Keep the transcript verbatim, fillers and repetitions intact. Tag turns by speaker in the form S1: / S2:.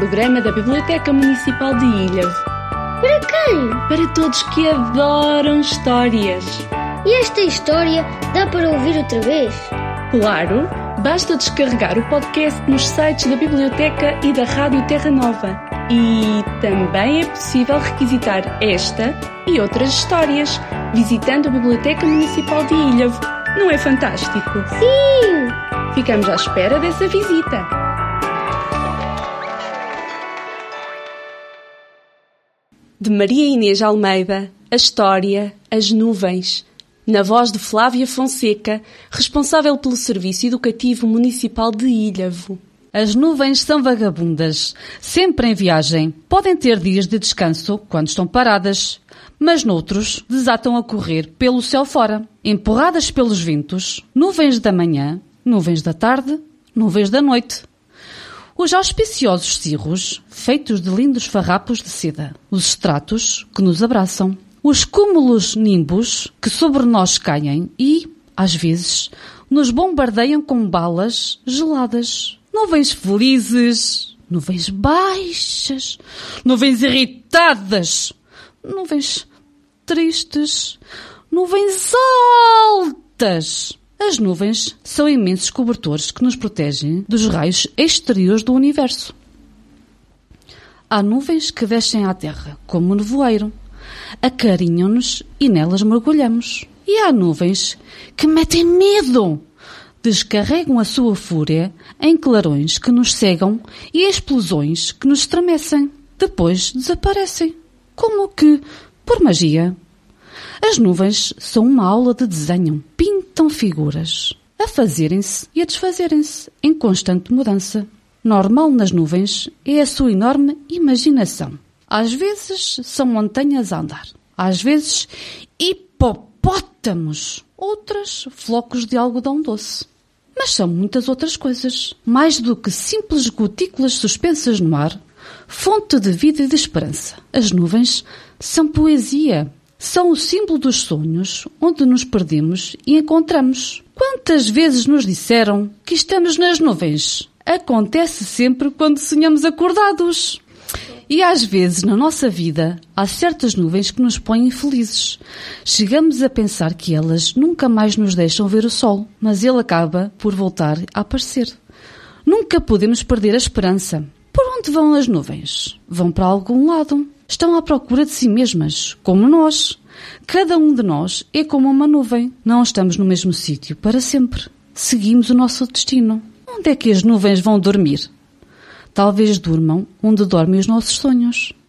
S1: programa da Biblioteca Municipal de Ilhavo.
S2: Para quem?
S1: Para todos que adoram histórias.
S2: E esta história dá para ouvir outra vez?
S1: Claro, basta descarregar o podcast nos sites da Biblioteca e da Rádio Terra Nova. E também é possível requisitar esta e outras histórias visitando a Biblioteca Municipal de Ilhavo. Não é fantástico?
S2: Sim!
S1: Ficamos à espera dessa visita. De Maria Inês Almeida, a história As Nuvens, na voz de Flávia Fonseca, responsável pelo Serviço Educativo Municipal de Ilhavo.
S3: As nuvens são vagabundas, sempre em viagem. Podem ter dias de descanso quando estão paradas, mas noutros desatam a correr pelo céu fora, empurradas pelos ventos, nuvens da manhã, nuvens da tarde, nuvens da noite. Os auspiciosos cirros, feitos de lindos farrapos de seda, os estratos que nos abraçam, os cúmulos nimbos que sobre nós caem e, às vezes, nos bombardeiam com balas geladas. Nuvens felizes, nuvens baixas, nuvens irritadas, nuvens tristes, nuvens altas. As nuvens são imensos cobertores que nos protegem dos raios exteriores do universo. Há nuvens que descem à terra, como um nevoeiro, acarinham-nos e nelas mergulhamos. E há nuvens que metem medo, descarregam a sua fúria em clarões que nos cegam e explosões que nos estremecem. Depois desaparecem, como que por magia. As nuvens são uma aula de desenho. Pintam figuras, a fazerem-se e a desfazerem-se, em constante mudança. Normal nas nuvens é a sua enorme imaginação. Às vezes são montanhas a andar, às vezes hipopótamos, outras flocos de algodão doce. Mas são muitas outras coisas, mais do que simples gotículas suspensas no ar, fonte de vida e de esperança. As nuvens são poesia. São o símbolo dos sonhos, onde nos perdemos e encontramos. Quantas vezes nos disseram que estamos nas nuvens? Acontece sempre quando sonhamos acordados. E às vezes, na nossa vida, há certas nuvens que nos põem felizes. Chegamos a pensar que elas nunca mais nos deixam ver o sol, mas ele acaba por voltar a aparecer. Nunca podemos perder a esperança. Por onde vão as nuvens? Vão para algum lado. Estão à procura de si mesmas, como nós. Cada um de nós é como uma nuvem. Não estamos no mesmo sítio para sempre. Seguimos o nosso destino. Onde é que as nuvens vão dormir? Talvez durmam onde dormem os nossos sonhos.